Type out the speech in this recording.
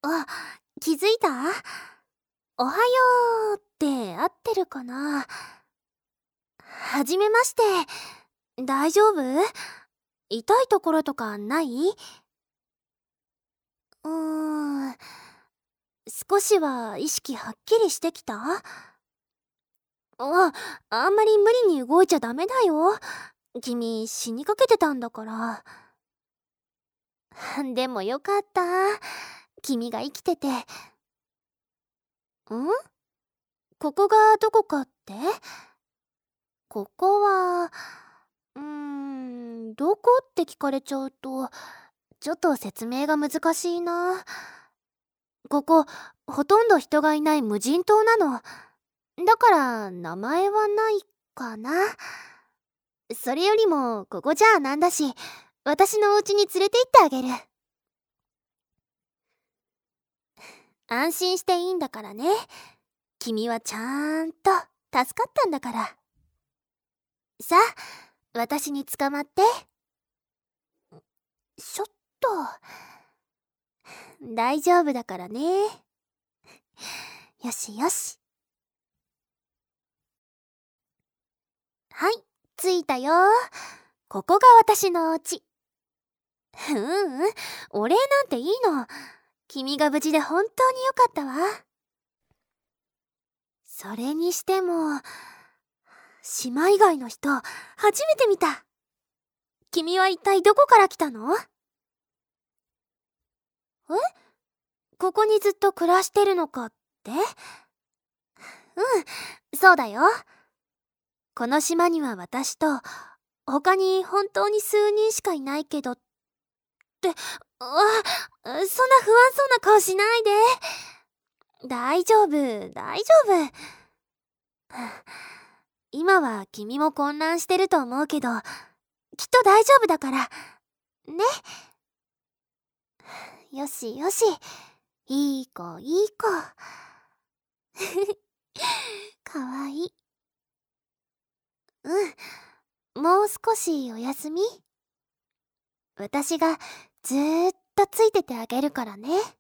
あ、気づいた？おはようって合ってるかな？はじめまして。大丈夫？痛いところとかない？ーん、少しは意識はっきりしてきた？あんまり無理に動いちゃダメだよ。君、死にかけてたんだから。でもよかった。君が生きてて。ここがどこかって？ここは、どこって聞かれちゃうと、ちょっと説明が難しいな。ここ、ほとんど人がいない無人島なの。だから、名前はないかな。それよりも、ここじゃなんだし、私のお家に連れて行ってあげる。安心していいんだからね。君はちゃんと助かったんだから。さあ、私に捕まって。ちょっと。大丈夫だからね。よしよし。はい、着いたよ。ここが私のお家。お礼なんていいの。君が無事で本当によかったわ。それにしても、島以外の人、初めて見た。君は一体どこから来たの？ここにずっと暮らしてるのかって？そうだよ。この島には私と、他に本当に数人しかいないけどって、そんな不安そうな顔しないで。大丈夫、大丈夫。今は君も混乱してると思うけど、きっと大丈夫だから。ね。よしよし。いい子いい子。かわいい。もう少しお休み？私がずーっとついててあげるからね。